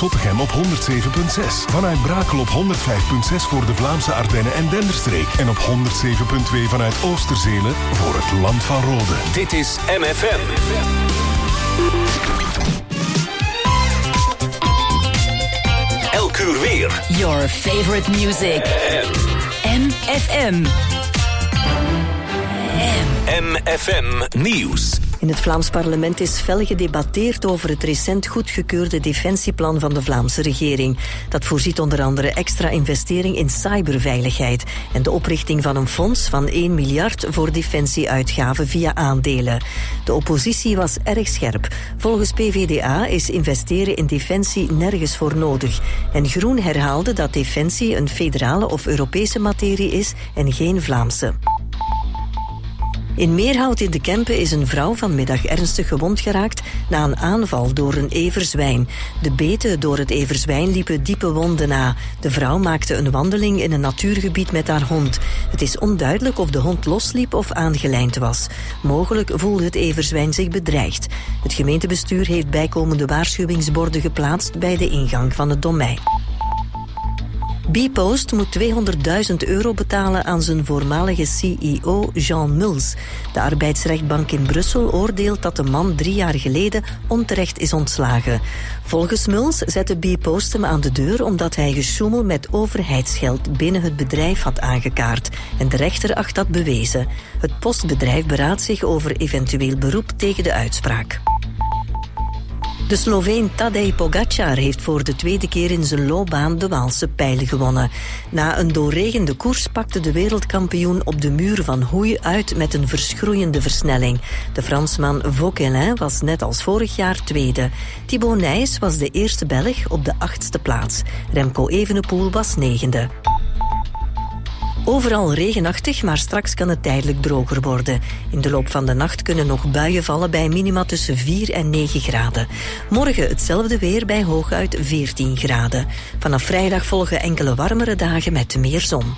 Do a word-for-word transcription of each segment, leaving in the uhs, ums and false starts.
Zottegem op honderd zeven komma zes. Vanuit Brakel op honderd vijf komma zes voor de Vlaamse Ardennen en Denderstreek. En op honderd zeven komma twee vanuit Oosterzelen voor het Land van Rode. Dit is M F M. Elk uur weer. Your favorite music. M F M. M F M Nieuws. In het Vlaams parlement is fel gedebatteerd over het recent goedgekeurde defensieplan van de Vlaamse regering. Dat voorziet onder andere extra investering in cyberveiligheid en de oprichting van een fonds van één miljard voor defensieuitgaven via aandelen. De oppositie was erg scherp. Volgens P V D A is investeren in defensie nergens voor nodig. En Groen herhaalde dat defensie een federale of Europese materie is en geen Vlaamse. In Meerhout in de Kempen is een vrouw vanmiddag ernstig gewond geraakt na een aanval door een everzwijn. De beten door het everzwijn liepen diepe wonden na. De vrouw maakte een wandeling in een natuurgebied met haar hond. Het is onduidelijk of de hond losliep of aangelijnd was. Mogelijk voelde het everzwijn zich bedreigd. Het gemeentebestuur heeft bijkomende waarschuwingsborden geplaatst bij de ingang van het domein. Bpost moet tweehonderdduizend euro betalen aan zijn voormalige C E O Jean Muls. De arbeidsrechtbank in Brussel oordeelt dat de man drie jaar geleden onterecht is ontslagen. Volgens Muls zette Bpost hem aan de deur omdat hij gesjoemel met overheidsgeld binnen het bedrijf had aangekaart. En de rechter acht dat bewezen. Het postbedrijf beraadt zich over eventueel beroep tegen de uitspraak. De Sloveen Tadej Pogačar heeft voor de tweede keer in zijn loopbaan de Waalse pijl gewonnen. Na een doorregende koers pakte de wereldkampioen op de muur van Hoei uit met een verschroeiende versnelling. De Fransman Vauquelin was net als vorig jaar tweede. Thibaut Nys was de eerste Belg op de achtste plaats. Remco Evenepoel was negende. Overal regenachtig, maar straks kan het tijdelijk droger worden. In de loop van de nacht kunnen nog buien vallen bij minima tussen vier en negen graden. Morgen hetzelfde weer bij hooguit veertien graden. Vanaf vrijdag volgen enkele warmere dagen met meer zon.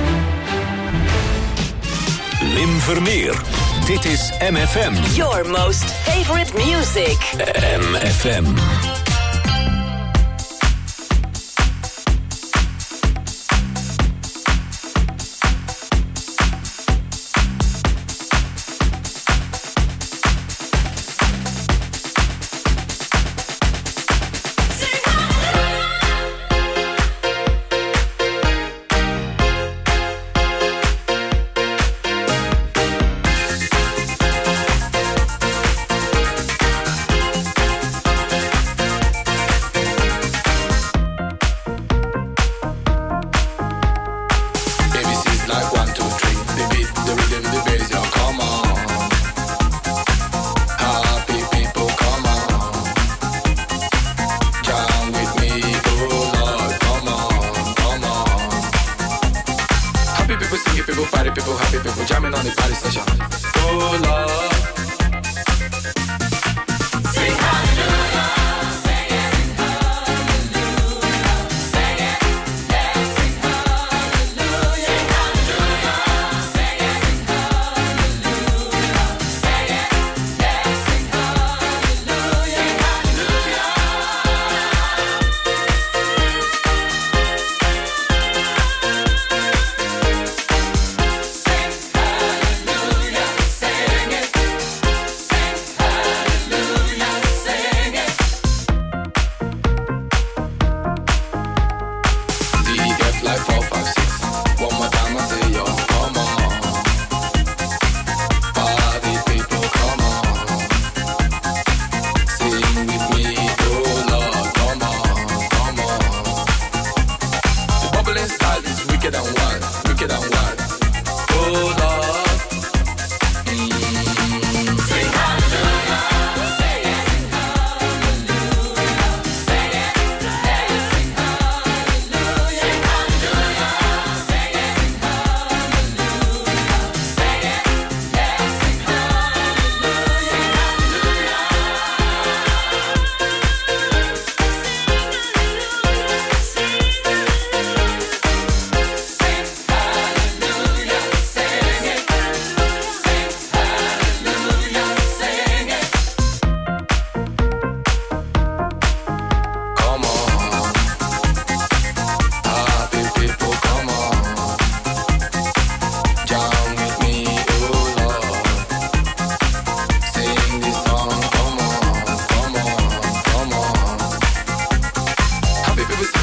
Lim Vermeer. Dit is M F M. Your most favorite music. M F M.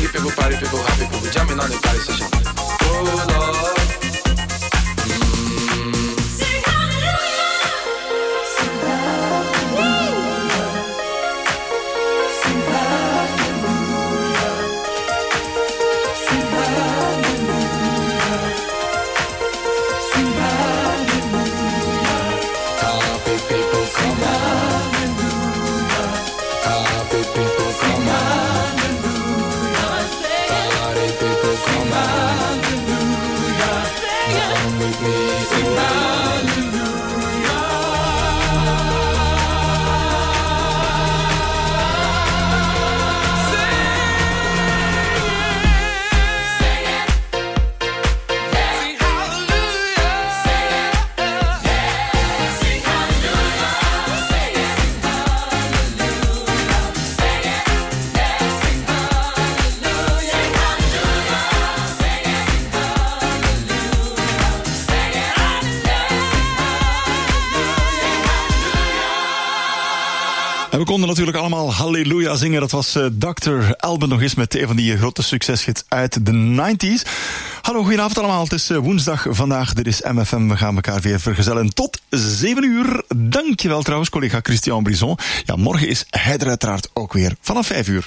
people, party people, happy people, jamming on the party session. Oh Lord. We konden natuurlijk allemaal Halleluja zingen. Dat was uh, dokter Alban nog eens met een van die grote succeshits uit de nineties. Hallo, goedenavond allemaal. Het is uh, woensdag vandaag. Dit is M F M. We gaan elkaar weer vergezellen tot zeven uur. Dankjewel trouwens, collega Christian Brison. Ja, morgen is hij er uiteraard ook weer vanaf vijf uur.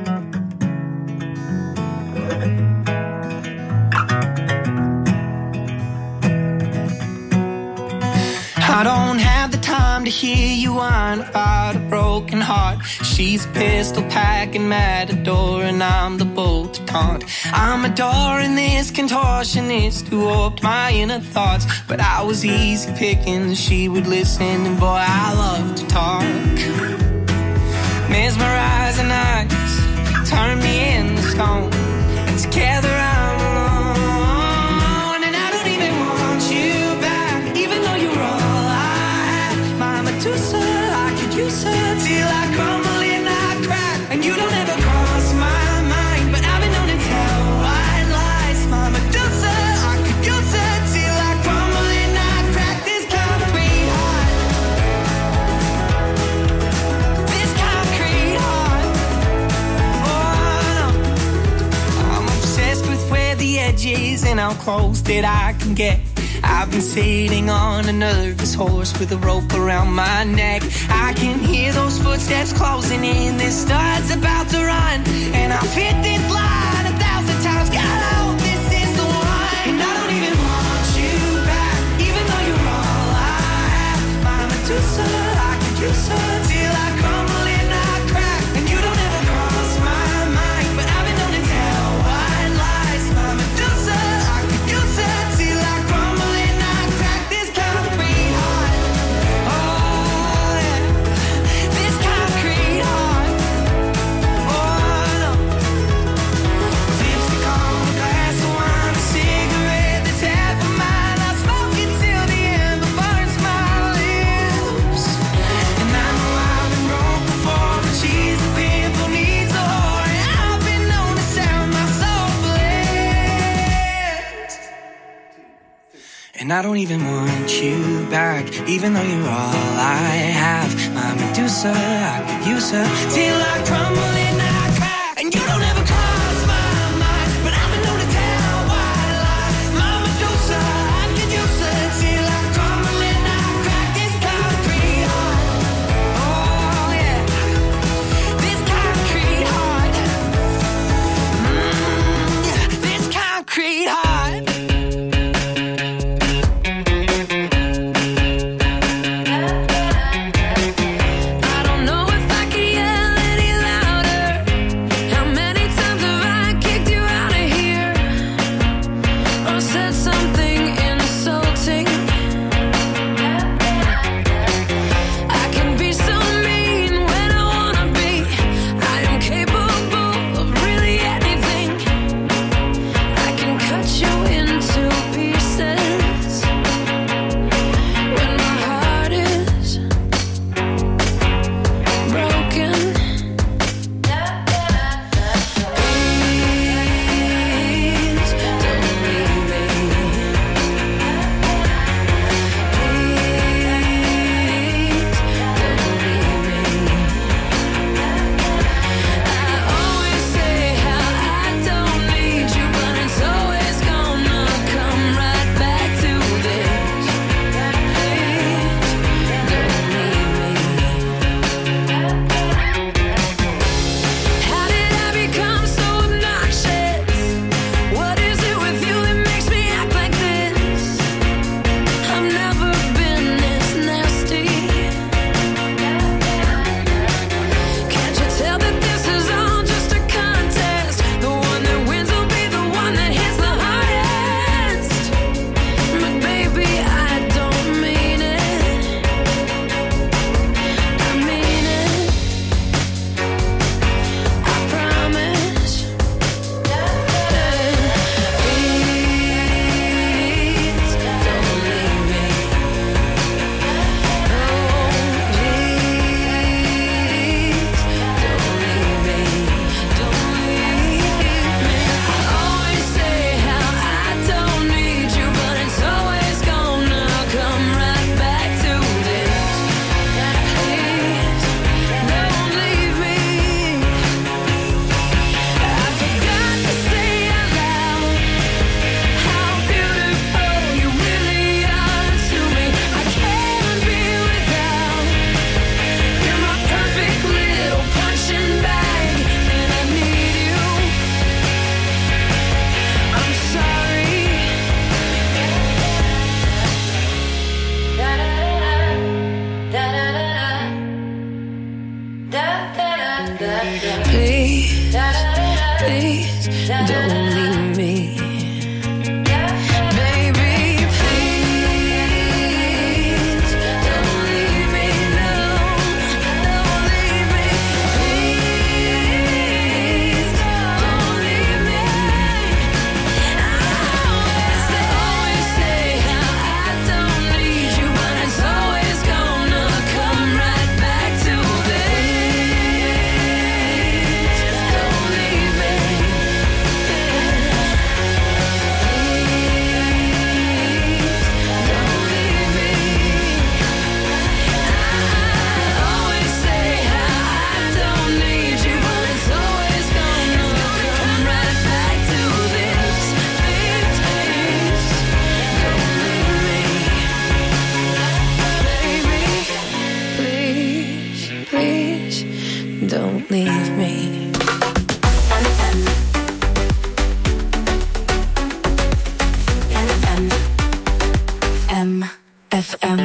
I don't have the time to hear you whine about a broken heart. She's a pistol packing matador and I'm the bull to taunt. I'm adoring this contortionist who warped my inner thoughts. But I was easy picking, she would listen, and boy, I love to talk. Mesmerizing eyes turn me into stone, and together I'm alone. And I don't even want you back, even though you're all I could use her till I crumble and I crack. And you don't ever cross my mind, but I've been known to tell white lies. My Medusa, I could use her till I crumble and I crack. This concrete heart, this concrete heart. Oh no, I'm obsessed with where the edge is and how close that I can get. I've been sitting on a nervous horse with a rope around my neck. I can hear those footsteps closing in. This star's about to run, and I've hit this line a thousand times. God, I hope this is the one. And I don't even want you back, even though you're all I have. My Medusa, I could use her till I crumble and I crack. And you don't ever cross my mind, but I've been known to tell white lies. My Medusa, I could use her till I crumble. And I don't even want you back, even though you're all I have. My Medusa, I could use her till I crumble and I crack. And you don't ever cross my mind, but I've been known to tell white lies. My Medusa, I could use her till I crumble and I crack. This concrete heart, oh yeah, this concrete heart, mm, yeah, this concrete heart. I don't know if I could yell any louder. Don't leave me. Don't leave me. M F M.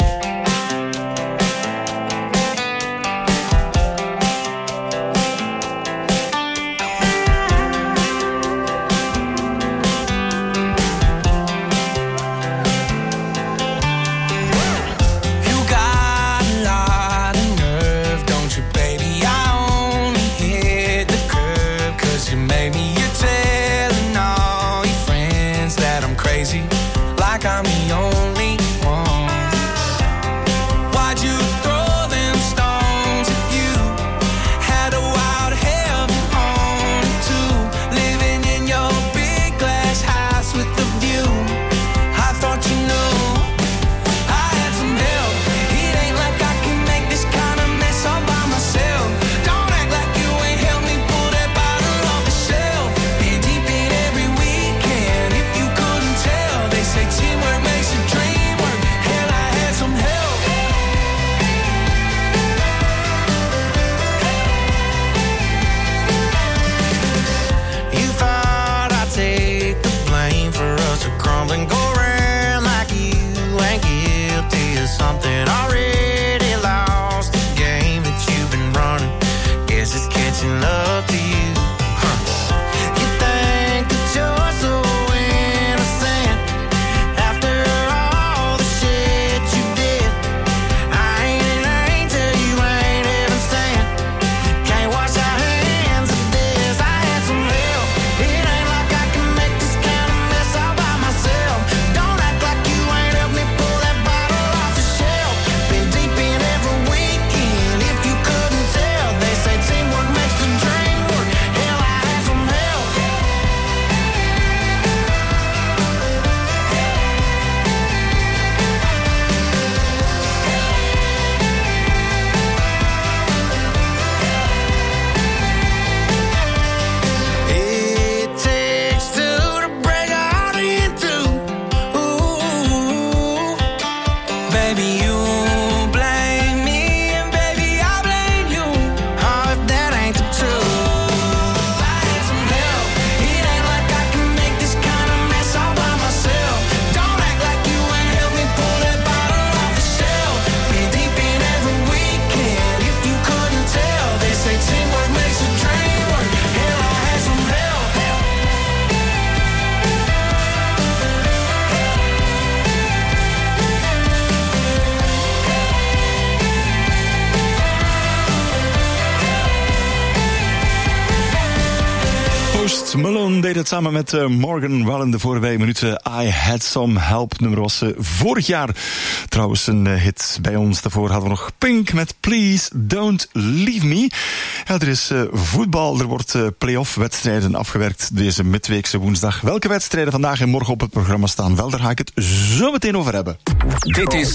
Malone deed het samen met uh, Morgan Wallen de voorbije minuten. I Had Some Help. Nummer was uh, vorig jaar trouwens een uh, hit bij ons. Daarvoor hadden we nog Pink met Please Don't Leave Me. Ja, er is uh, voetbal. Er wordt uh, play-off wedstrijden afgewerkt deze midweekse woensdag. Welke wedstrijden vandaag en morgen op het programma staan? Wel, daar ga ik het zo meteen over hebben. Dit is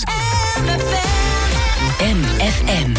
M F M.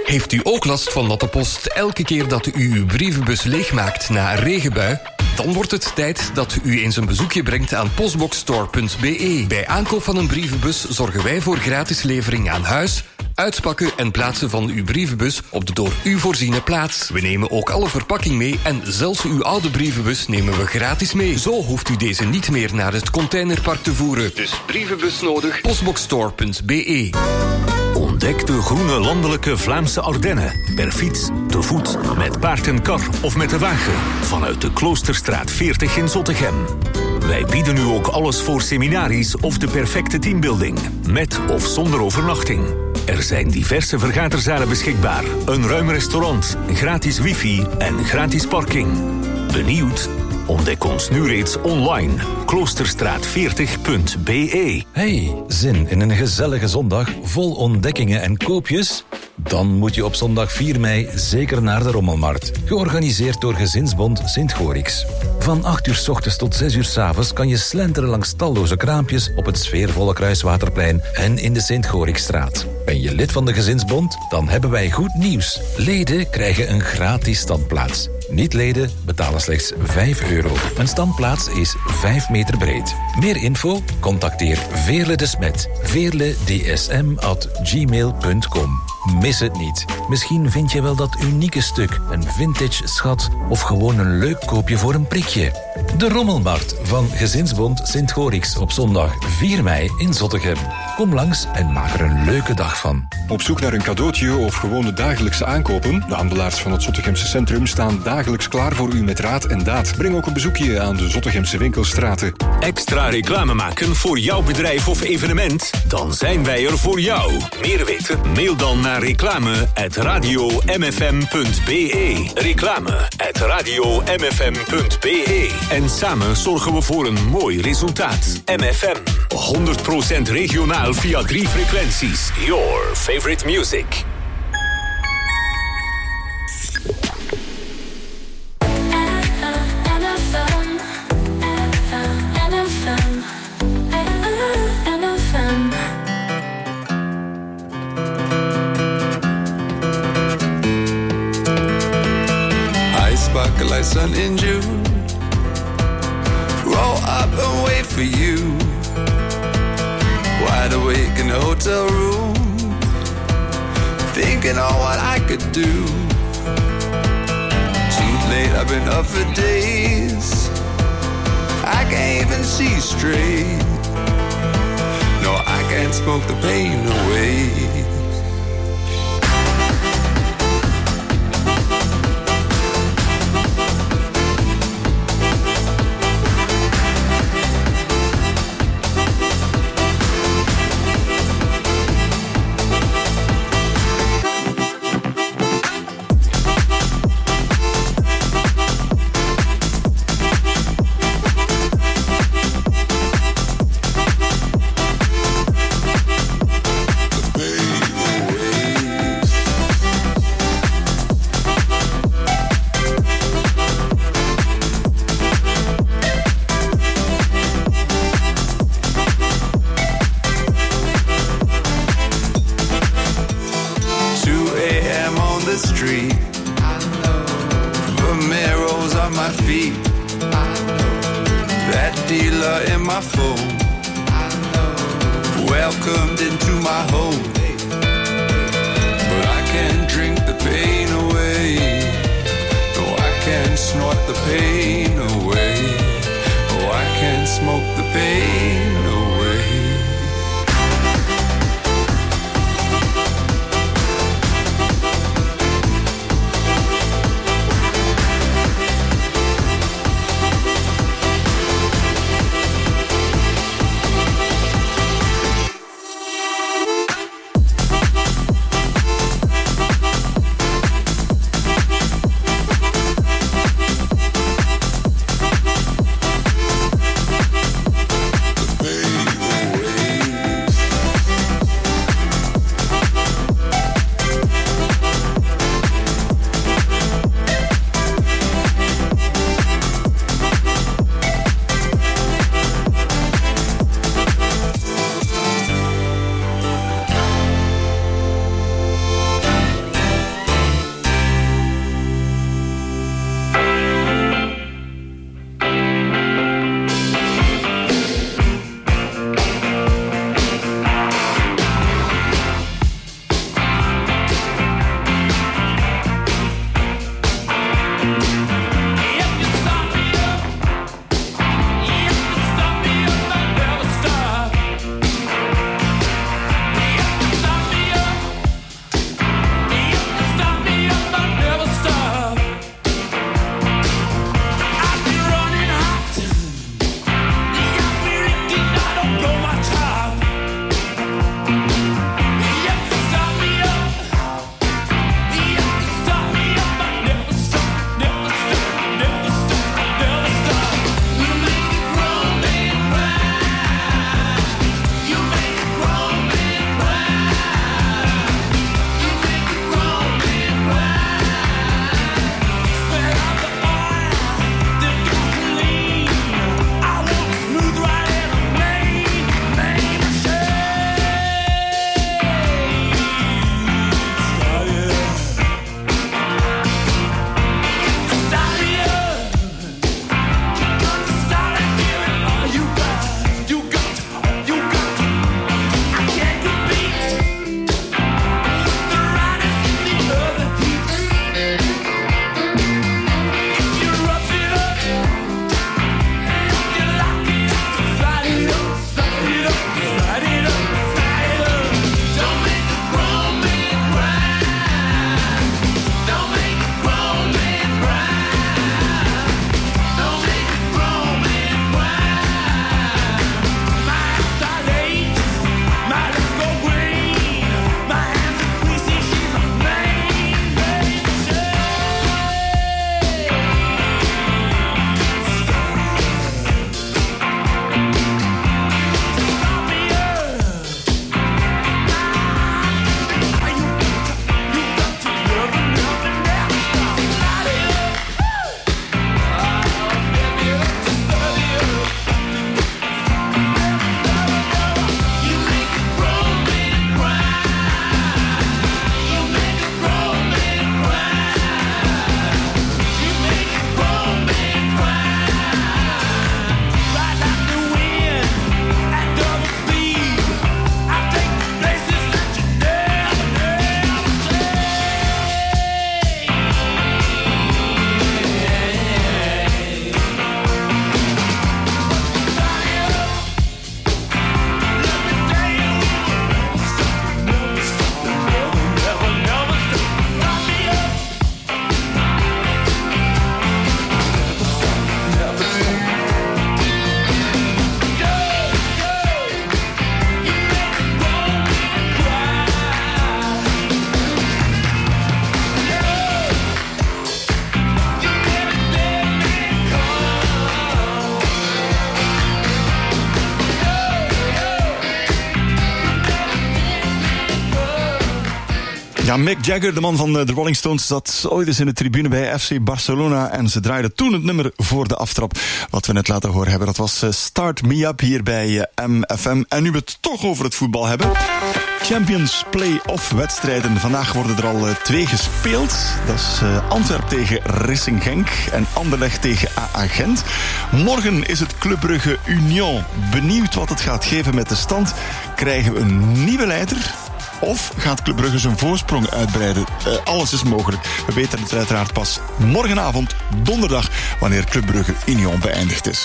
Heeft u ook last van natte post elke keer dat u uw brievenbus leegmaakt na een regenbui? Dan wordt het tijd dat u eens een bezoekje brengt aan postboxstore punt b e. Bij aankoop van een brievenbus zorgen wij voor gratis levering aan huis, uitpakken en plaatsen van uw brievenbus op de door u voorziene plaats. We nemen ook alle verpakking mee en zelfs uw oude brievenbus nemen we gratis mee. Zo hoeft u deze niet meer naar het containerpark te voeren. Dus brievenbus nodig, postboxstore punt b e. Ontdek de groene landelijke Vlaamse Ardennen. Per fiets, te voet, met paard en kar of met de wagen. Vanuit de Kloosterstraat veertig in Zottegem. Wij bieden u ook alles voor seminaries of de perfecte teambuilding. Met of zonder overnachting. Er zijn diverse vergaderzalen beschikbaar. Een ruim restaurant, gratis wifi en gratis parking. Benieuwd? Ontdek ons nu reeds online. kloosterstraat veertig punt b e. Hey, zin in een gezellige zondag vol ontdekkingen en koopjes? Dan moet je op zondag vier mei zeker naar de Rommelmarkt. Georganiseerd door Gezinsbond Sint-Gorix. Van acht uur 's ochtends tot zes uur 's avonds kan je slenteren langs talloze kraampjes op het sfeervolle Kruiswaterplein en in de Sint-Gorixstraat. Ben je lid van de Gezinsbond? Dan hebben wij goed nieuws. Leden krijgen een gratis standplaats. Niet-leden betalen slechts vijf euro. Een standplaats is vijf meter breed. Meer info? Contacteer Veerle de Smet. veerle d s m at gmail punt com. Mis het niet. Misschien vind je wel dat unieke stuk, een vintage schat of gewoon een leuk koopje voor een prikje. De Rommelmarkt van Gezinsbond Sint-Gorix op zondag vier mei in Zottegem. Kom langs en maak er een leuke dag van. Op zoek naar een cadeautje of gewone dagelijkse aankopen? De handelaars van het Zottegemse centrum staan dagelijks klaar voor u met raad en daad. Breng ook een bezoekje aan de Zottegemse winkelstraten. Extra reclame maken voor jouw bedrijf of evenement? Dan zijn wij er voor jou. Meer weten? Mail dan naar reclame at radio m f m punt b e. Reclame at radio m f m punt b e. En samen zorgen we voor een mooi resultaat. M F M, honderd procent regionaal via drie frequenties. Your favorite music. Sparkle like sun in June. Roll up and wait for you. Wide awake in the hotel room, thinking on what I could do. Too late, I've been up for days. I can't even see straight. No, I can't smoke the pain away. Ja, Mick Jagger, de man van de Rolling Stones, zat ooit eens in de tribune bij F C Barcelona en ze draaiden toen het nummer voor de aftrap. Wat we net laten horen hebben, dat was Start Me Up hier bij M F M. En nu we het toch over het voetbal hebben. Champions Play-off wedstrijden. Vandaag worden er al twee gespeeld. Dat is Antwerp tegen Racing Genk en Anderlecht tegen A A Gent. Morgen is het Club Brugge Union. Benieuwd wat het gaat geven met de stand. Krijgen we een nieuwe leider? Of gaat Club Brugge zijn voorsprong uitbreiden? Uh, alles is mogelijk. We weten het uiteraard pas morgenavond, donderdag, wanneer Club Brugge Union beëindigd is.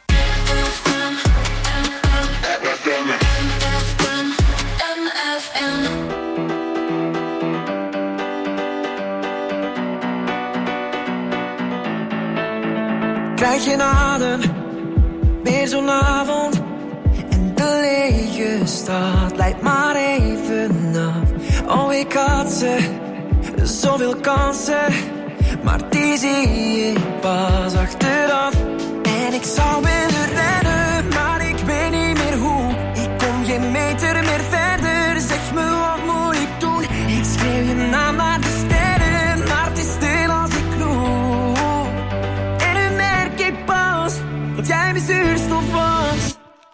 Krijg je adem, weer zo'n avond. De lege stad leidt maar even af. Oh, ik had ze, zoveel kansen, maar die zie ik pas achteraf. En ik zou willen rennen, maar ik weet niet meer hoe. Ik kom geen meter meer verder, zeg me wat moet ik doen. Ik schreeuw je naam naar de sterren, maar het is stil als ik roep. En nu merk ik pas, dat jij mijn zuurstof was.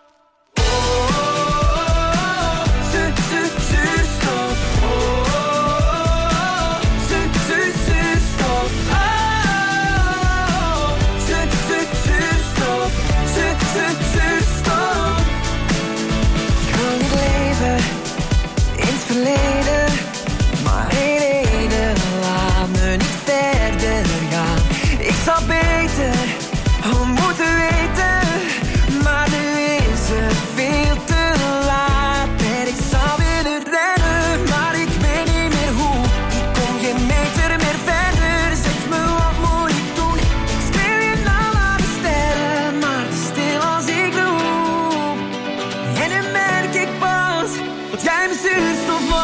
Maar één reden laat me niet verder gaan. Ik zou beter al moeten weten, maar nu is het veel te laat. En ik zou willen rennen, maar ik weet niet meer hoe. Ik kom geen meter meer verder, zeg me wat moet ik doen. Ik schreeuw je naam aan de sterren, maar te stil als ik roep. En nu merk ik pas dat jij mijn zuurstof was.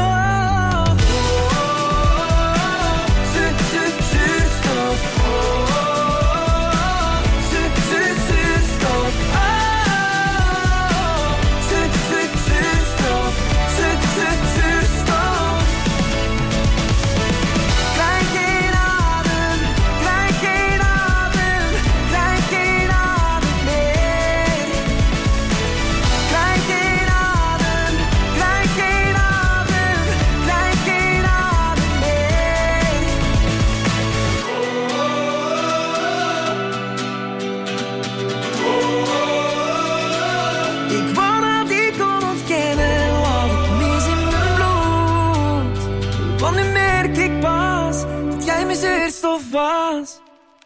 Was.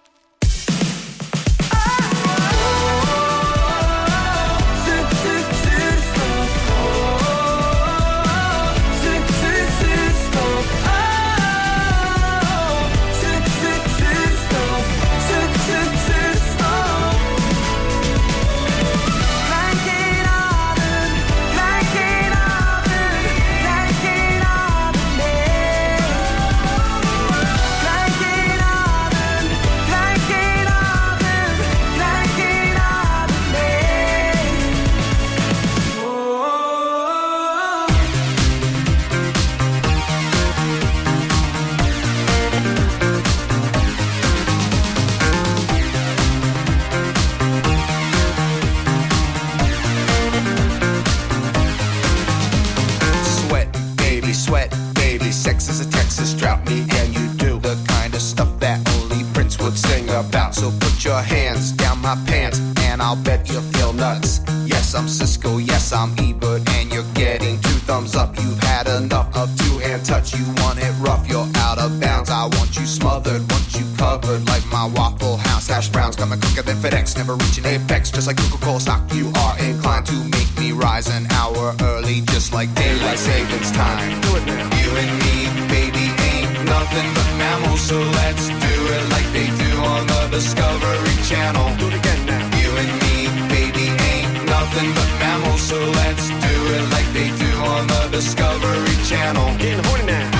So put your hands down my pants and I'll bet you feel nuts. Yes, I'm Cisco, yes, I'm Ebert, and you're getting two thumbs up. You've had enough of two-hand touch. You want it rough, you're out of bounds. I want you smothered, want you covered like my Waffle House hash browns. Coming quicker than FedEx, never reaching apex. Just like Coca-Cola stock, you are inclined to make me rise an hour early, just like daylight savings time. Do it now. You and me, baby, ain't nothing but mammals, so let's do it like they do on the Discovery Channel. Do it again now. You and me, baby, ain't nothing but mammals, so let's do it like they do on the Discovery Channel. Getting horny now.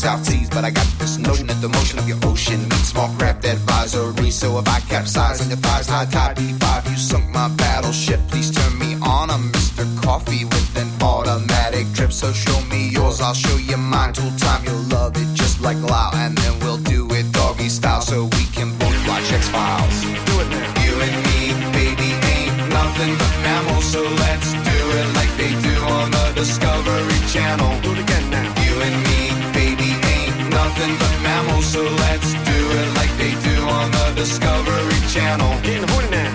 South Seas, but I got this notion that the motion of your ocean meets small craft advisory. So if I capsize on your thighs, high tide D five, you sunk my battleship. Please turn me on. I'm Mister Coffee with an automatic drip. So show me yours, I'll show you mine. Tool time, you'll love it just like Lau, and then we'll do it doggy style so we can both watch X-Files. Do it now. You and me, baby, ain't nothing but mammals, so let's do it like they do on the Discovery Channel. Do it again now. You and me, baby, ain't nothing but mammals, so let's do it like they do on the Discovery Channel. Get in the morning now.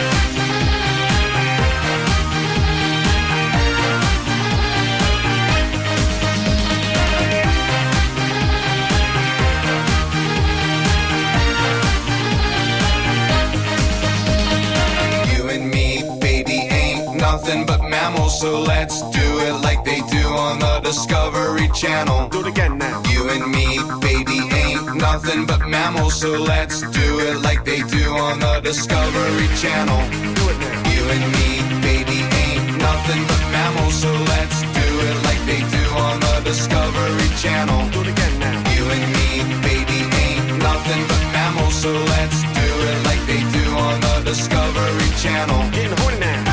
Nothing but mammals, so let's do it like they do on the Discovery Channel. Do it again now. You and me, baby, ain't nothing but mammals, so let's do it like they do on the Discovery Channel. Do it now. You and me, baby, ain't nothing but mammals, so let's do it like they do on the Discovery Channel. Do it again now. You and me, baby, ain't nothing but mammals, so let's do it like they do on the Discovery Channel. Get in the morning now.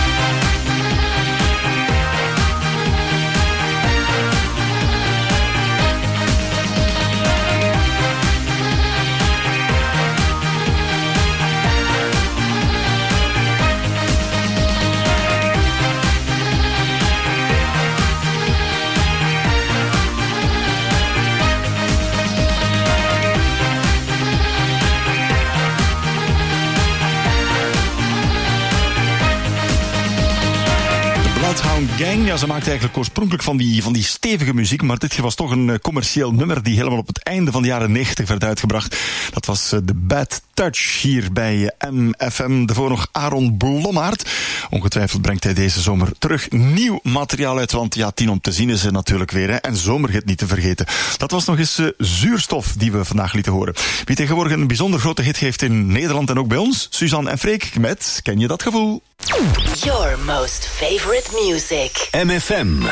Bloodhound Gang, ja, ze maakte eigenlijk oorspronkelijk van die, van die stevige muziek, maar dit was toch een uh, commercieel nummer die helemaal op het einde van de jaren negentig werd uitgebracht. Dat was uh, The Bad Touch hier bij uh, M F M. Daarvoor nog Aaron Blommaert. Ongetwijfeld brengt hij deze zomer terug nieuw materiaal uit, want ja, tien om te zien is er natuurlijk weer, hè, en zomerhit niet te vergeten. Dat was nog eens uh, Zuurstof die we vandaag lieten horen. Wie tegenwoordig een bijzonder grote hit heeft in Nederland en ook bij ons, Suzanne en Freek met Ken je dat gevoel? Your most favorite music. M F M.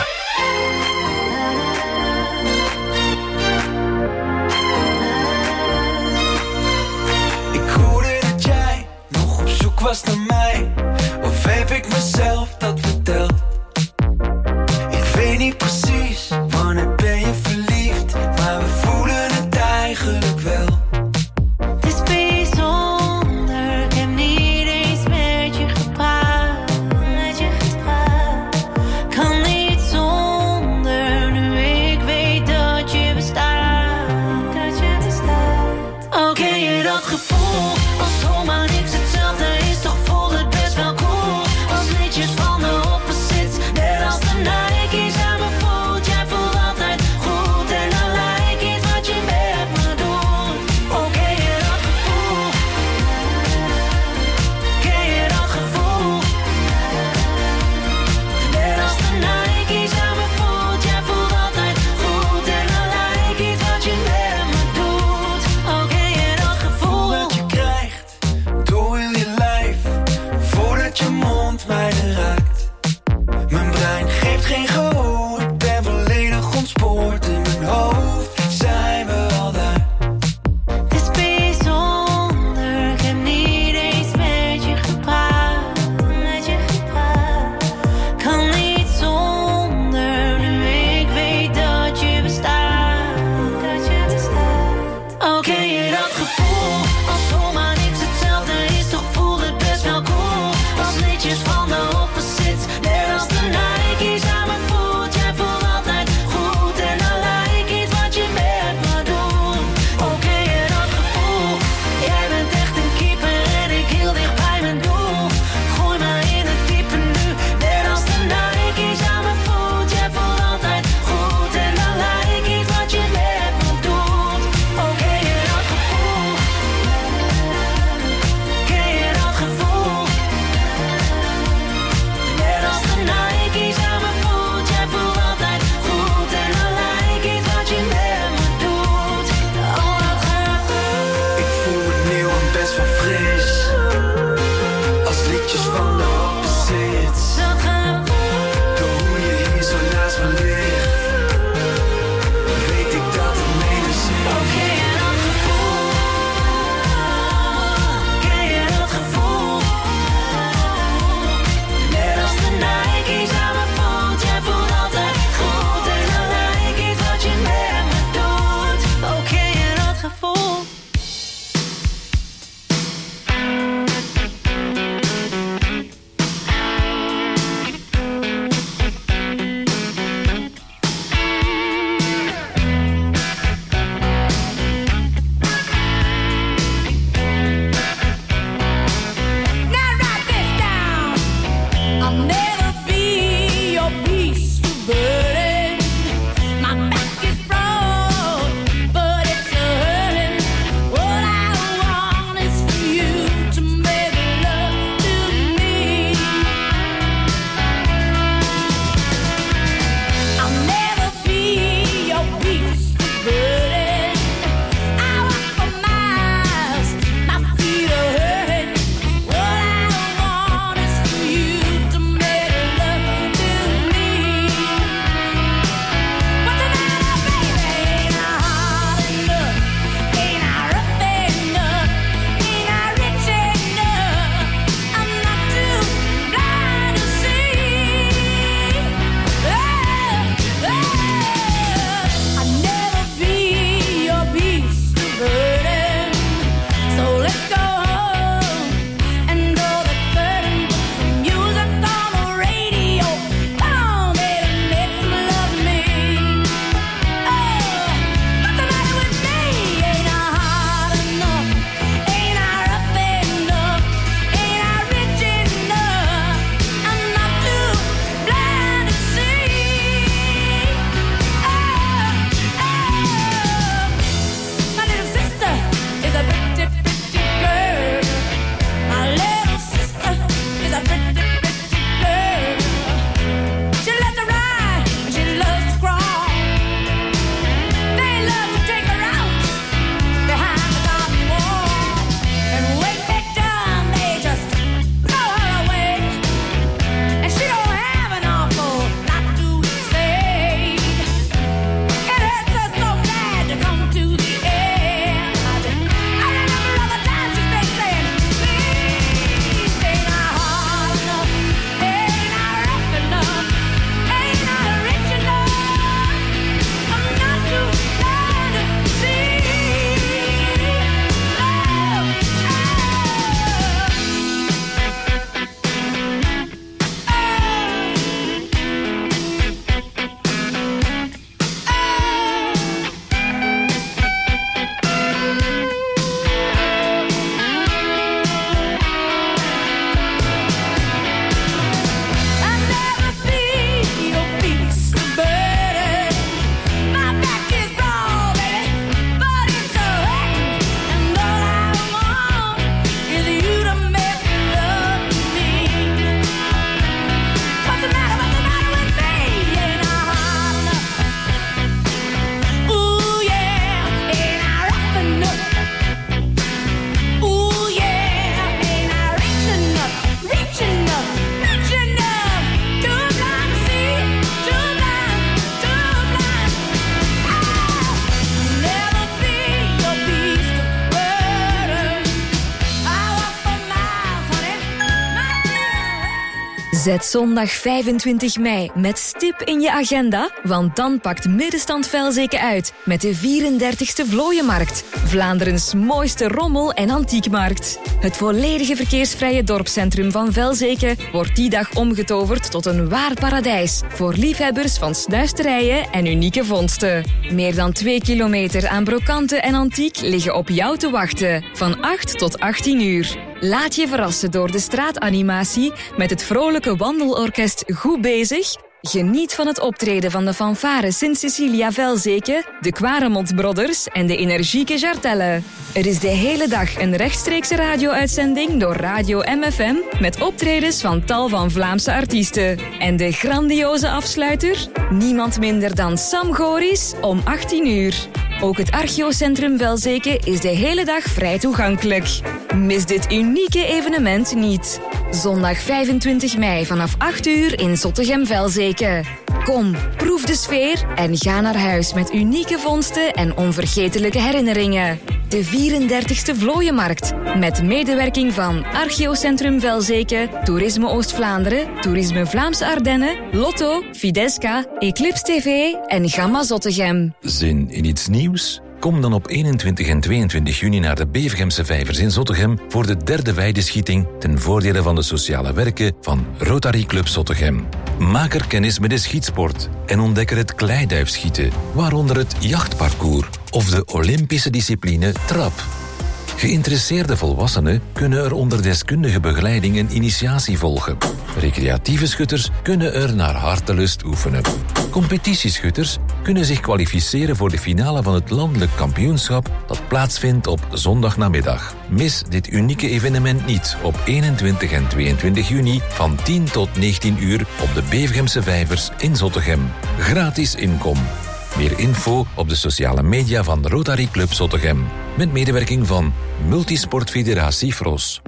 Ik hoorde dat jij nog op zoek was naar mij. Of heb ik mezelf dat verteld? Ik weet niet precies wanneer ben je verliefd, maar we voelen het eigenlijk wel. Het is bijzonder, ik heb niet eens met je gepraat. Met je gepraat. Kan niet zonder Zet zondag vijfentwintig mei met stip in je agenda, want dan pakt Middenstand Velzeke uit met de vierendertigste Vlooienmarkt. Vlaanderens mooiste rommel- en antiekmarkt. Het volledige verkeersvrije dorpscentrum van Velzeke wordt die dag omgetoverd tot een waar paradijs voor liefhebbers van snuisterijen en unieke vondsten. Meer dan twee kilometer aan brokanten en antiek liggen op jou te wachten, van acht tot achttien uur. Laat je verrassen door de straatanimatie met het vrolijke wandelorkest Goed Bezig. Geniet van het optreden van de fanfare Sint-Cecilia Velzeke, de Quaremont Brothers en de energieke Jartelle. Er is de hele dag een rechtstreekse radio-uitzending door Radio M F M met optredens van tal van Vlaamse artiesten. En de grandioze afsluiter? Niemand minder dan Sam Goris om achttien uur. Ook het Archeocentrum Velzeke is de hele dag vrij toegankelijk. Mis dit unieke evenement niet. Zondag vijfentwintig mei vanaf acht uur in Zottegem-Velzeke. Kom, proef de sfeer en ga naar huis met unieke vondsten en onvergetelijke herinneringen. De vierendertigste Vlooienmarkt, met medewerking van Archeocentrum Velzeke, Toerisme Oost-Vlaanderen, Toerisme Vlaamse Ardennen, Lotto, Fidesca, Eclipse T V en Gamma Zottegem. Zin in iets nieuws? Kom dan op eenentwintig en tweeëntwintig juni naar de Bevergemse Vijvers in Zottegem voor de derde weideschieting ten voordele van de sociale werken van Rotary Club Zottegem. Maak er kennis met de schietsport en ontdek er het kleiduifschieten, waaronder het jachtparcours of de Olympische discipline trap. Geïnteresseerde volwassenen kunnen er onder deskundige begeleiding een initiatie volgen. Recreatieve schutters kunnen er naar hartelust oefenen. Competitieschutters kunnen zich kwalificeren voor de finale van het landelijk kampioenschap dat plaatsvindt op zondagnamiddag. Mis dit unieke evenement niet op eenentwintig en tweeëntwintig juni van tien tot negentien uur op de Bevergemse Vijvers in Zottegem. Gratis inkom. Meer info op de sociale media van Rotary Club Zottegem. Met medewerking van Multisportfederatie Fros.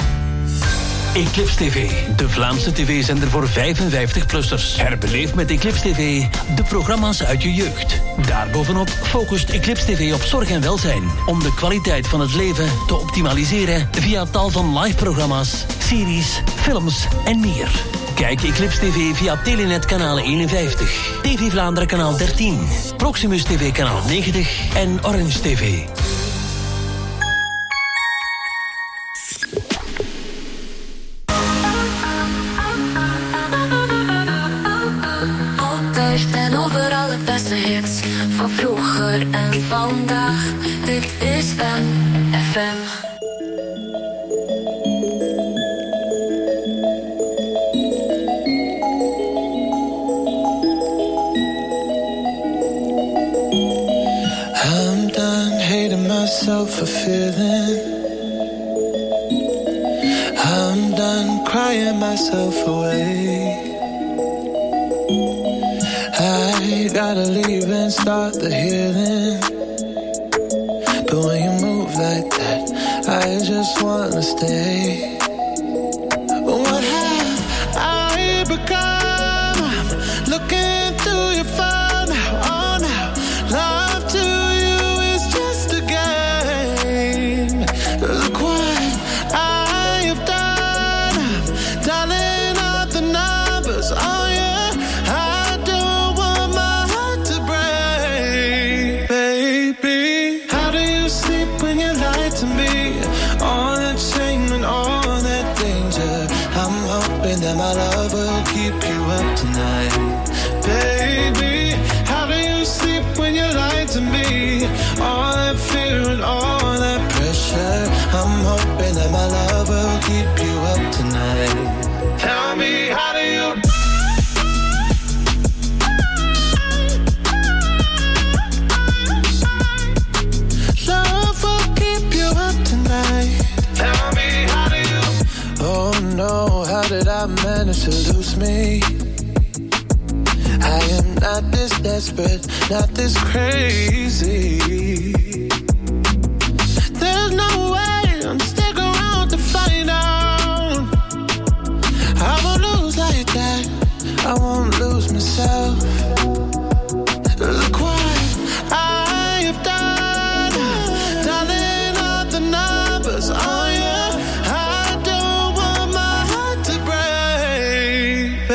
Eclipse T V, de Vlaamse tv-zender voor vijfenvijftig-plussers. Herbeleef met Eclipse T V de programma's uit je jeugd. Daarbovenop focust Eclipse T V op zorg en welzijn, om de kwaliteit van het leven te optimaliseren via tal van live-programma's, series, films en meer. Kijk Eclipse T V via Telenet kanaal eenenvijftig, T V Vlaanderen kanaal dertien, Proximus T V kanaal negentig en Orange T V. En overal het beste hits van vroeger en vandaag. Dit is M F M. I'm done hating myself for feeling. I'm done crying myself away. I gotta leave and start the healing. But when you move like that, I just wanna stay. What have I become? I'm looking through your phone now, oh now. Love to you is just a game. Look what I have done. I'm dialing out the numbers, oh yeah. That my love will keep you up tonight. Baby, how do you sleep when you lie to me? All that fear and all that pressure. I'm hoping that my love will keep you up tonight. Tell me, how do you... Love will keep you up tonight. Tell me, how do you... Oh no, how did I manage to lose me? I am not this desperate, not this crazy. There's no way I'm stick around to find out. I won't lose like that, I won't lose myself. Look what I have done, dialing up the numbers, oh yeah.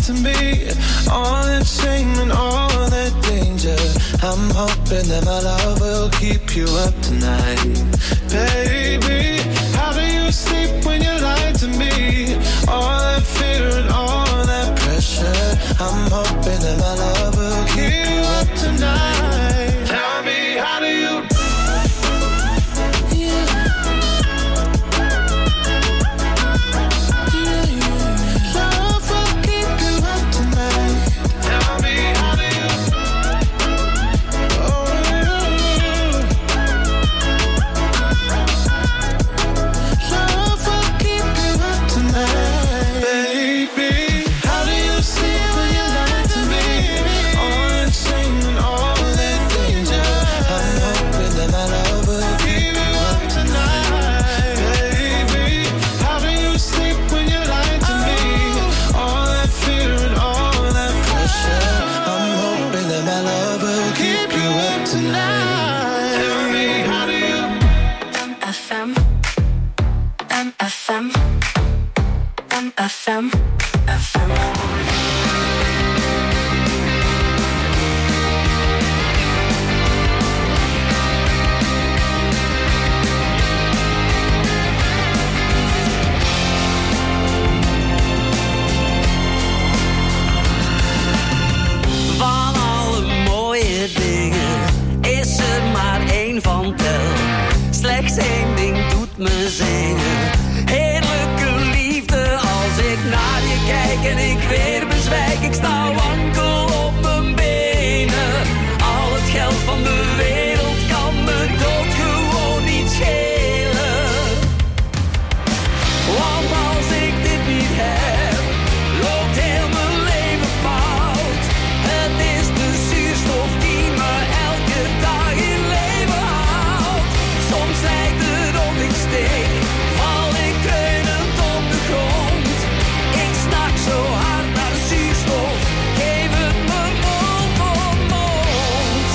to me. All that shame and all that danger. I'm hoping that my love will keep you up tonight. Baby, how do you sleep when you lie to me? All that fear and all that pressure. I'm hoping that my love will keep you up tonight. Tell me, how do you... F M, F M. Van alle mooie dingen is er maar één van tel. Slechts één ding doet me zingen. Heerlijke liefde als ik naar je kijk en ik weer bezwijk. Ik sta wankel op mijn benen. Al het geld van de wereld kan me dood gewoon niet schelen. Want als ik dit niet heb, loopt heel mijn leven fout. Het is de zuurstof die me elke dag in leven houdt. Soms lijkt het of ik steek, val ik kreunend op de grond. Ik snak zo hard naar zuurstof, geef het me mond op mond.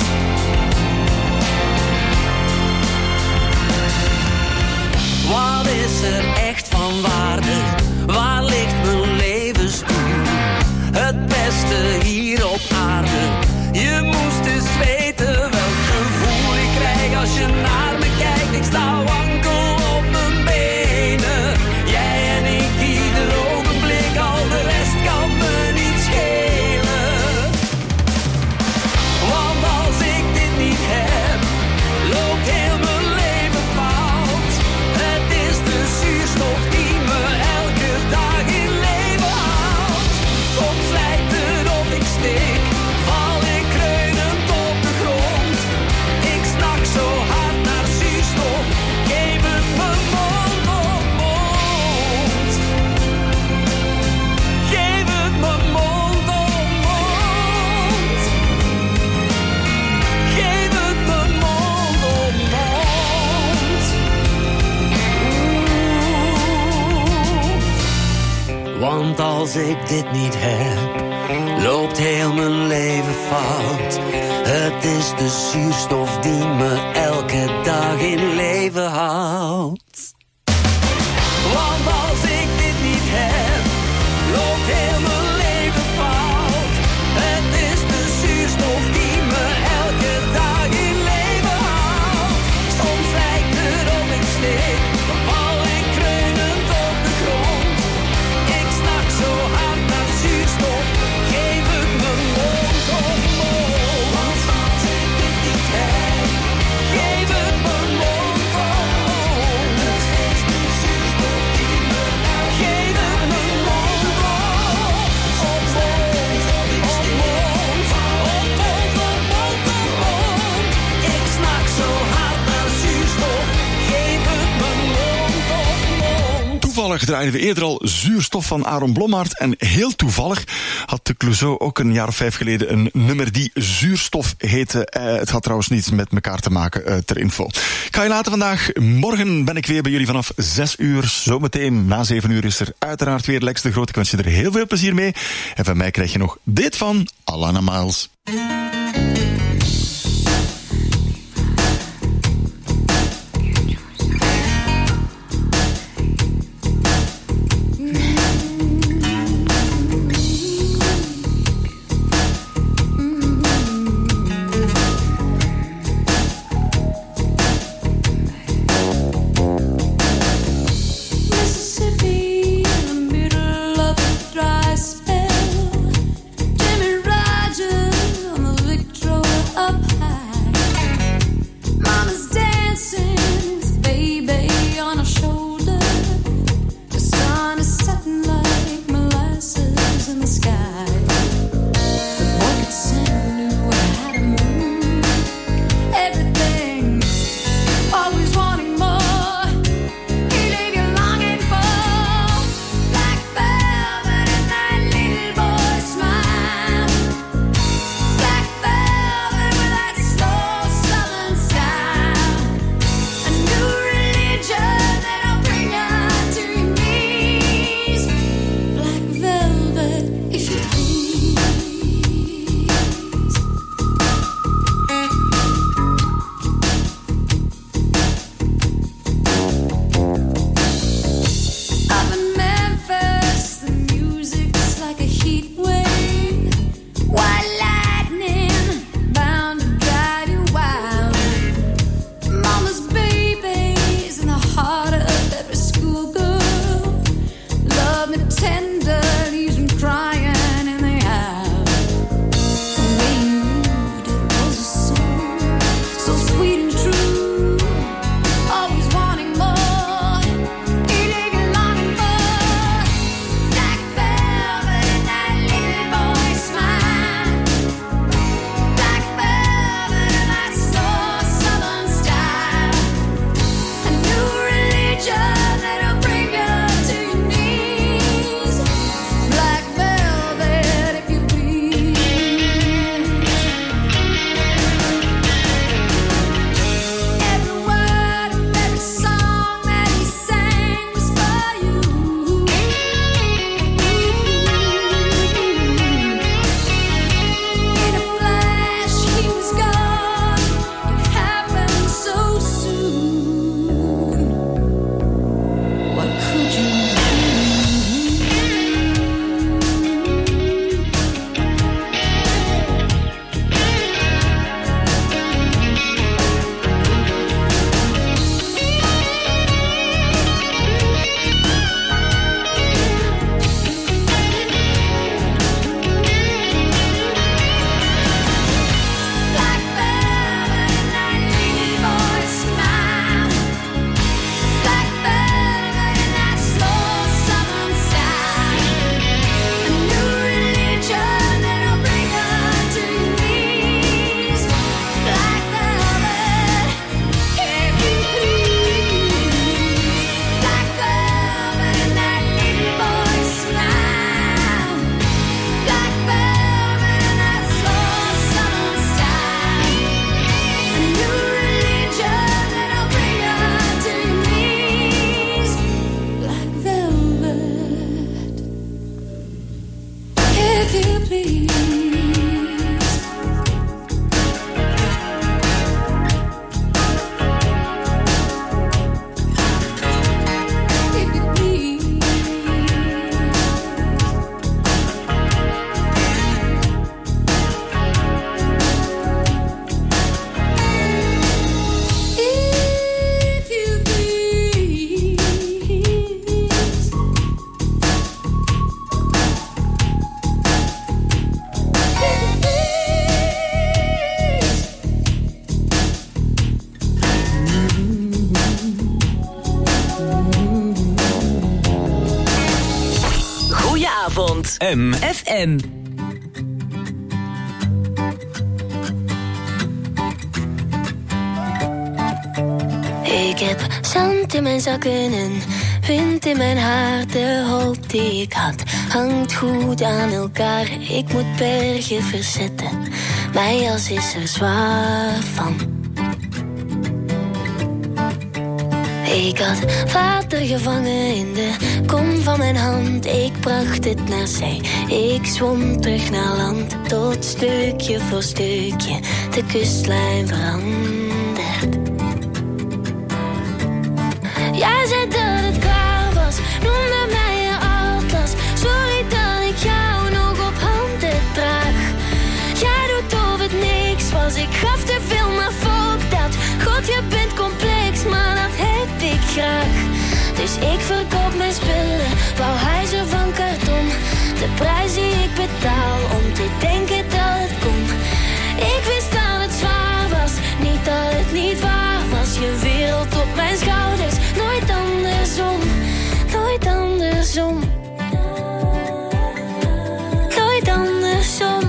Wat is er echt van waarde? Waar ligt mijn levensdoel? Het beste hier op aarde. Je moest eens weten welk gevoel ik krijg als je naar me kijkt. Ik sta wankel op mijn benen. Jij en ik ieder ogenblik, al de rest kan me niet schelen. Want als ik dit niet heb, loopt heel mijn leven fout. Het is de zuurstof die me elke dag in leven houdt. Soms lijkt het of ik steek, val ik kreunend op de grond. Ik snak zo hard naar zuurstof, geef het me mond op mond. Geef het me mond op mond. Geef het me mond op mond. Oeh. Want als ik dit niet heb, loopt heel mijn leven fout. Het is de zuurstof die me elke dag in leven houdt. Want als ik dit niet heb, loopt heel mijn leven fout. Het is de zuurstof die me elke dag in leven houdt. Soms lijkt het of ik steek, dan val ik kreunend op de grond. Ik snak zo hard naar zuurstof, geef het me mond op mond. Want als ik dit niet heb, geef het me mond op mond. Het is de zuurstof die me elke geef het me mond op mond. Op mond, op mond, op mond, op mond, op mond. Ik snak zo hard naar zuurstof, geef het me mond op mond. Toevallig draaiden we eerder al Zuurstof van Aaron Blommaert. En heel toevallig had de Clouseau ook een jaar of vijf geleden een nummer die Zuurstof heette. Uh, het had trouwens niets met elkaar te maken, uh, ter info. Ik ga je later vandaag. Morgen ben ik weer bij jullie vanaf zes uur. Zometeen na zeven uur is er uiteraard weer Lex de Groot. Ik wens je er heel veel plezier mee. En van mij krijg je nog dit van Alana Miles. M F M. Ik heb zand in mijn zakken en wind in mijn haar. De hoop die ik had hangt goed aan elkaar. Ik moet bergen verzetten, mijn jas is er zwaar van. Ik had water gevangen in de kom van mijn hand. Ik bracht het naar zee, ik zwom terug naar land. Tot stukje voor stukje de kustlijn verandert. Jij zei dat het klaar was, noemde mij je atlas. Sorry dat ik jou nog op handen draag. Jij doet of het niks was, ik gaf te veel, maar fuck dat. God, je bent complex, maar dat heb ik graag. Dus ik verkoop mijn spullen, bouw huizen van karton. De prijs die ik betaal om te denken dat het kon. Ik wist dat het zwaar was, niet dat het niet waar was. Je wereld op mijn schouders, nooit andersom, nooit andersom. Nooit andersom.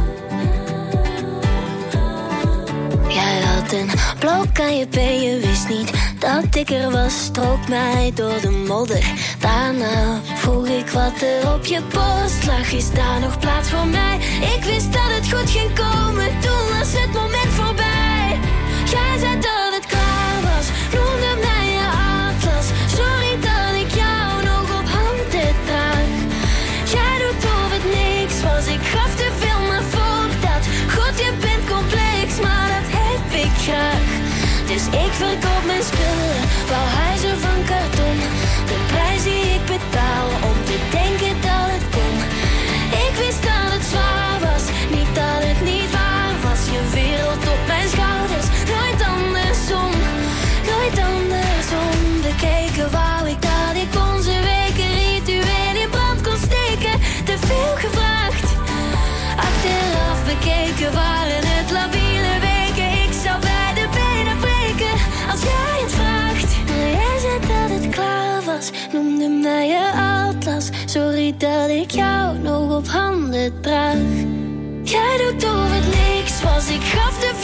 Jij had een blok aan je been, je wist niet dat ik er was. Strook mij door de modder, daarna vroeg ik wat er op je post lag. Is daar nog plaats voor mij? Ik wist dat het goed ging komen, toen was het moment voorbij. Jij zei dat het klaar was, noemde mij je atlas. Sorry dat ik jou nog op handen draag. Jij doet of het niks was, ik gaf te veel, maar voor dat. God, je bent complex, maar dat heb ik graag. Dus ik verkoop mijn spullen, bouw huizen van karton. De prijs die ik betaal om te denken dat het kon. Ik wist dat het zwaar was, niet dat het niet waar was. Je wereld op mijn schouders, nooit andersom, nooit andersom. Bekeken wou ik dat ik onze weken ritueel in brand kon steken. Te veel gevraagd, achteraf bekeken waren het labiele weken. Ik zou bij de benen breken als jij het vraagt. Maar jij zei dat het klaar was, noemde mij je atlas. Sorry dat ik jou nog op handen draag. Jij doet of het niks was, ik gaf te veel.